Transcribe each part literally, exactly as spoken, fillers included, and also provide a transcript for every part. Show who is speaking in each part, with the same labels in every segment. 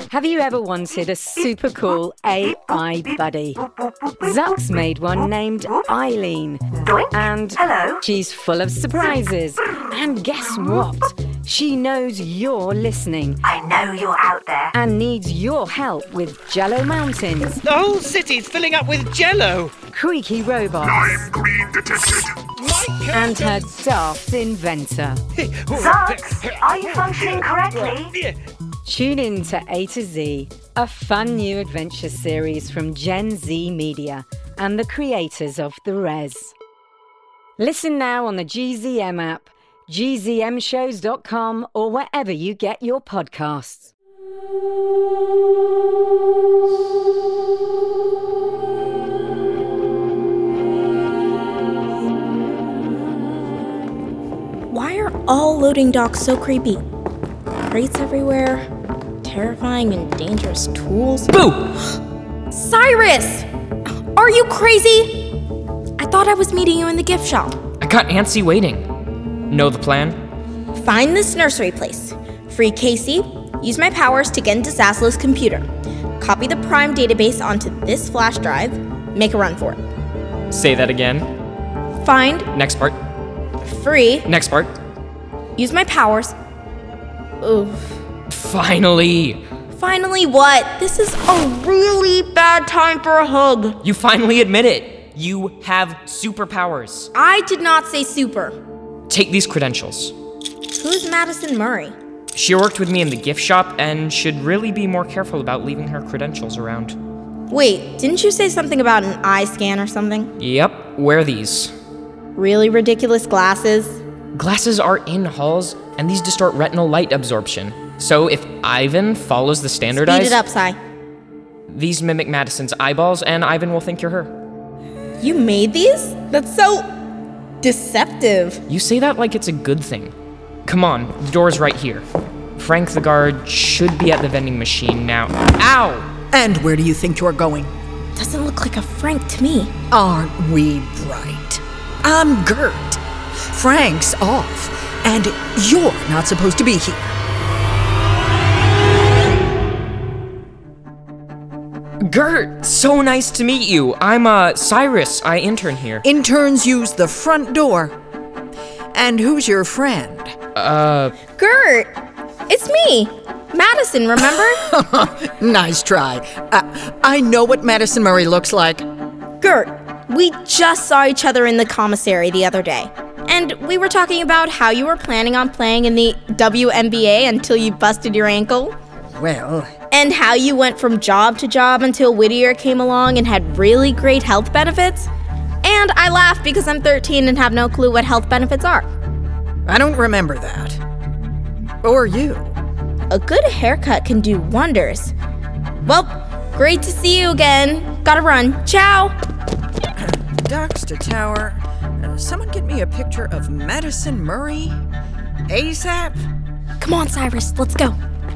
Speaker 1: Have you ever wanted a super cool A I buddy? Zuck's made one named Eileen. And
Speaker 2: Hello?
Speaker 1: she's full of surprises. And guess what? She knows you're listening
Speaker 2: I know you're out there.
Speaker 1: and needs your help with Jello Mountains,
Speaker 3: The whole city's filling up with jello.
Speaker 1: creaky robots,
Speaker 4: Lime green detected.
Speaker 1: and her daft inventor.
Speaker 2: Zucks, are you functioning correctly?
Speaker 1: Tune in to A to Z, a fun new adventure series from Gen Z Media and the creators of The Res. Listen now on the G Z M app, G Z M shows dot com, or wherever you get your podcasts.
Speaker 5: Why are all loading docks so creepy? Crates everywhere, terrifying and dangerous tools.
Speaker 6: Boo!
Speaker 5: Cyrus! Are you crazy? I thought I was meeting you in the gift shop.
Speaker 6: I got Nancy waiting. Know the plan?
Speaker 5: Find this nursery place. Free Casey. Use my powers to get into Zaslow's computer. Copy the Prime database onto this flash drive. Make a run for it.
Speaker 6: Say that again.
Speaker 5: Find.
Speaker 6: Next part.
Speaker 5: Free.
Speaker 6: Next part.
Speaker 5: Use my powers. Oof.
Speaker 6: Finally!
Speaker 5: Finally what? This is a really bad time for a hug.
Speaker 6: You finally admit it. You have superpowers.
Speaker 5: I did not say super.
Speaker 6: Take these credentials.
Speaker 5: Who's Madison Murray?
Speaker 6: She worked with me in the gift shop and should really be more careful about leaving her credentials around.
Speaker 5: Wait, didn't you say something about an eye scan or something?
Speaker 6: Yep, wear these.
Speaker 5: Really ridiculous glasses?
Speaker 6: Glasses are in halls, and these distort retinal light absorption. So if Ivan follows the standardized...
Speaker 5: Speed it up, Sai.
Speaker 6: These mimic Madison's eyeballs, and Ivan will think you're her.
Speaker 5: You made these? That's so... deceptive.
Speaker 6: You say that like it's a good thing. Come on, the door's right here. Frank the guard should be at the vending machine now. Ow!
Speaker 7: And where do you think you're going?
Speaker 5: Doesn't look like a Frank to me.
Speaker 7: Aren't we bright? I'm Gert. Frank's off, and you're not supposed to be here.
Speaker 6: Gert, so nice to meet you. I'm, uh, Cyrus. I intern here.
Speaker 7: Interns use the front door. And who's your friend?
Speaker 6: Uh...
Speaker 5: Gert! It's me! Madison, remember?
Speaker 7: Nice try. Uh, I know what Madison Murray looks like.
Speaker 5: Gert, we just saw each other in the commissary the other day. And we were talking about how you were planning on playing in the W N B A until you busted your ankle.
Speaker 7: Well...
Speaker 5: And how you went from job to job until Whittier came along and had really great health benefits. And I laugh because I'm thirteen and have no clue what health benefits are.
Speaker 7: I don't remember that. Or you.
Speaker 5: A good haircut can do wonders. Well, great to see you again. Gotta run. Ciao!
Speaker 7: Docks to tower. Uh, someone get me a picture of Madison Murray? ASAP?
Speaker 5: Come on, Cyrus, let's go.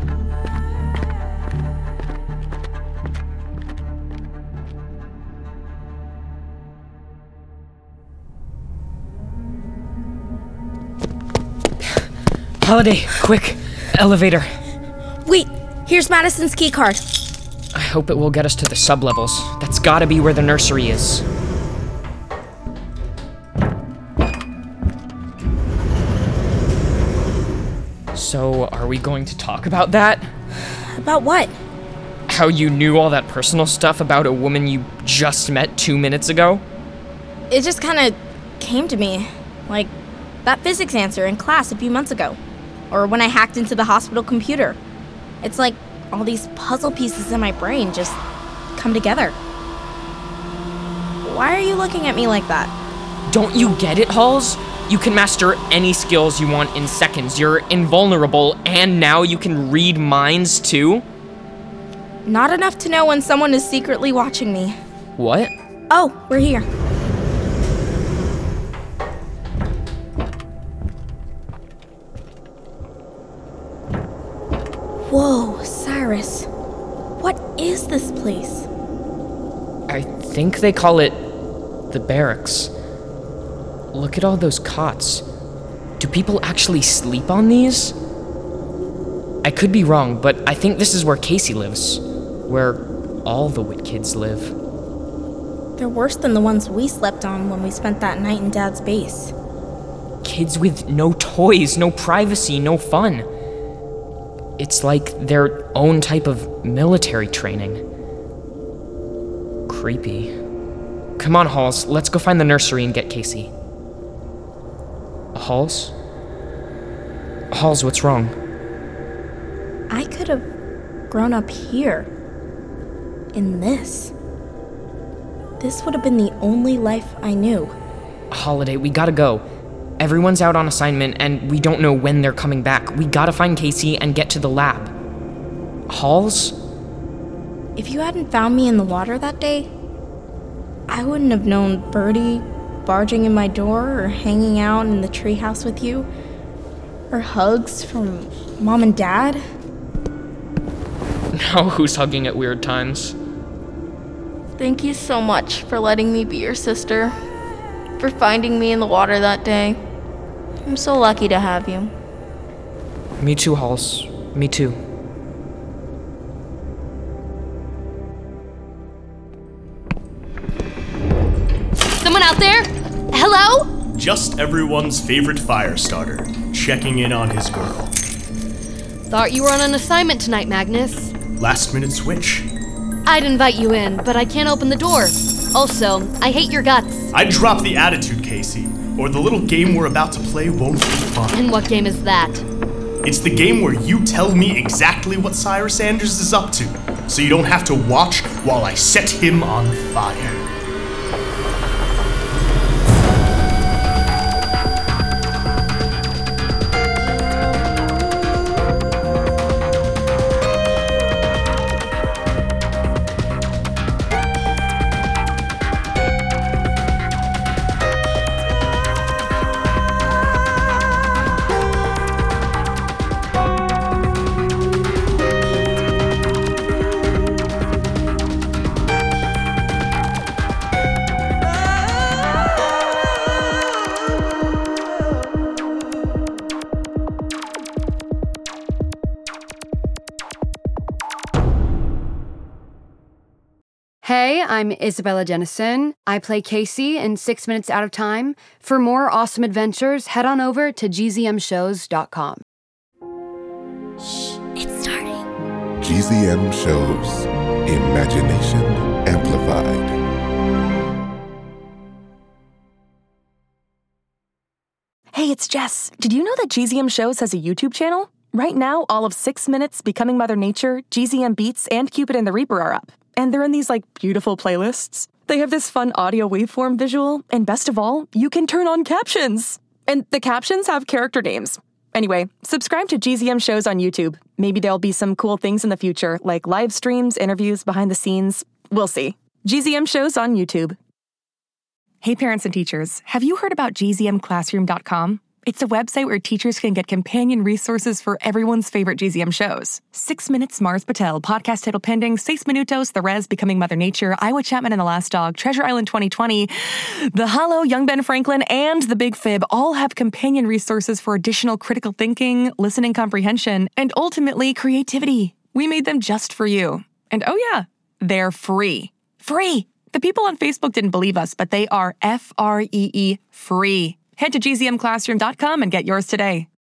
Speaker 6: Holiday, quick. Elevator.
Speaker 5: Wait, here's Madison's key card.
Speaker 6: I hope it will get us to the sublevels. That's gotta be where the nursery is. So, are we going to talk about that?
Speaker 5: About what?
Speaker 6: How you knew all that personal stuff about a woman you just met two minutes ago?
Speaker 5: It just kind of came to me. Like that physics answer in class a few months ago. Or when I hacked into the hospital computer. It's like all these puzzle pieces in my brain just come together. Why are you looking at me like that?
Speaker 6: Don't you get it, Halls? You can master any skills you want in seconds. You're invulnerable, and now you can read minds too?
Speaker 5: Not enough to know when someone is secretly watching me.
Speaker 6: What?
Speaker 5: Oh, we're here. Whoa, Cyrus. What is this place?
Speaker 6: I think they call it the barracks. Look at all those cots. Do people actually sleep on these? I could be wrong, but I think this is where Casey lives. Where all the Wit kids live.
Speaker 5: They're worse than the ones we slept on when we spent that night in Dad's base.
Speaker 6: Kids with no toys, no privacy, no fun. It's like their own type of military training. Creepy. Come on, Halls, let's go find the nursery and get Casey. Halls? Halls, what's wrong?
Speaker 5: I could have grown up here. In this. This would have been the only life I knew.
Speaker 6: Holiday, we gotta go. Everyone's out on assignment, and we don't know when they're coming back. We gotta find Casey and get to the lab. Halls?
Speaker 5: If you hadn't found me in the water that day, I wouldn't have known Birdie barging in my door or hanging out in the treehouse with you, or hugs from Mom and Dad.
Speaker 6: Now who's hugging at weird times?
Speaker 5: Thank you so much for letting me be your sister, for finding me in the water that day. I'm so lucky to have you.
Speaker 6: Me too, Halls. Me too.
Speaker 4: Someone out there? Hello?
Speaker 8: Just everyone's favorite fire starter, checking in on his girl.
Speaker 4: Thought you were on an assignment tonight, Magnus.
Speaker 8: Last minute switch.
Speaker 4: I'd invite you in, but I can't open the door. Also, I hate your guts.
Speaker 8: I'd drop the attitude, Casey, or the little game we're about to play won't be fun.
Speaker 4: And what game is that?
Speaker 8: It's the game where you tell me exactly what Cyrus Sanders is up to, so you don't have to watch while I set him on fire.
Speaker 9: Hey, I'm Isabella Jennison. I play Casey in Six Minutes Out of Time. For more awesome adventures, head on over to G Z M shows dot com.
Speaker 5: Shh, it's starting.
Speaker 10: G Z M Shows. Imagination Amplified.
Speaker 11: Hey, it's Jess. Did you know that G Z M Shows has a YouTube channel? Right now, all of Six Minutes, Becoming Mother Nature, G Z M Beats, and Cupid and the Reaper are up. And they're in these, like, beautiful playlists. They have this fun audio waveform visual, and best of all, you can turn on captions. And the captions have character names. Anyway, subscribe to G Z M Shows on YouTube. Maybe there'll be some cool things in the future, like live streams, interviews, behind the scenes. We'll see. G Z M Shows on YouTube. Hey, parents and teachers, have you heard about G Z M classroom dot com? It's a website where teachers can get companion resources for everyone's favorite G Z M shows. Six Minutes, Mars Patel, Podcast Title Pending, Seis Minutos, The Res, Becoming Mother Nature, Iowa Chapman and the Last Dog, Treasure Island twenty twenty, The Hollow, Young Ben Franklin, and The Big Fib all have companion resources for additional critical thinking, listening comprehension, and ultimately creativity. We made them just for you. And oh yeah, they're free. Free! The people on Facebook didn't believe us, but they are F R E E free. Head to G Z M classroom dot com and get yours today.